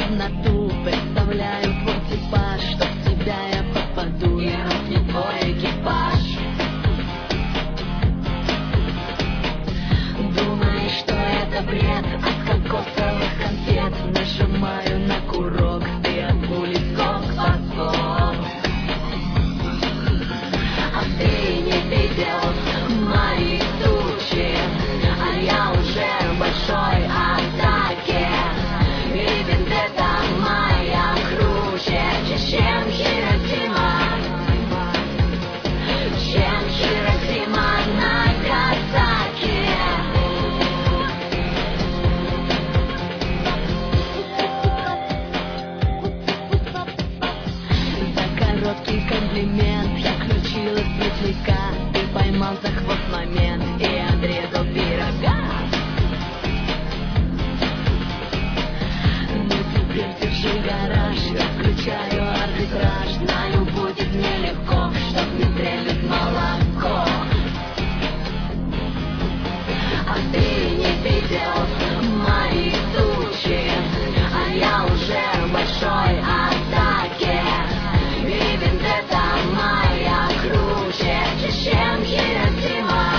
темноту, представляю твой типаж, что в тебя я попаду, и раз не твой экипаж. Думаешь, что это бред от кокосовых конфет? Нажимаю на курок, ты от пули скок подскок. А ты не видел мои тучи, а я уже в большой атаке. И вендетта моя круче, чем Хиросима, чем Хиросима, Нагасаки. За короткий комплимент я включила светляка, ты поймал за хвост момент и отрезал пирога. Ну теперь держи гараж, я включаю арбитраж. Знаю, будет нелегко, чтоб не стрельнуть молоко. А ты не видел мои тучи, а я уже в большой атаке. И вендетта моя круче, чем Хиросима,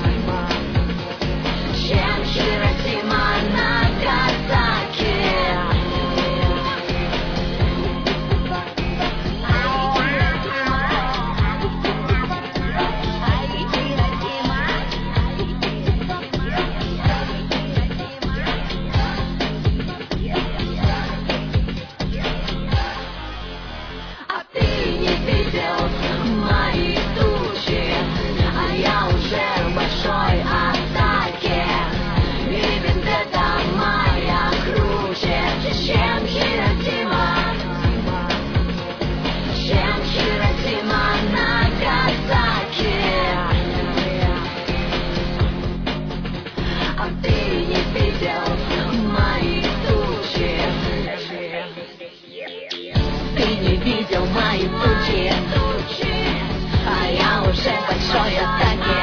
чем Хиросима, Нагасаки. А ты не видел мои тучи, а я уже в большой атаке. И вендетта моя круче, чем Хиросима, чем Хиросима, Нагасаки. А ты не видел мои тучи, ты не видел мои тучи, а я уже в большой атаке.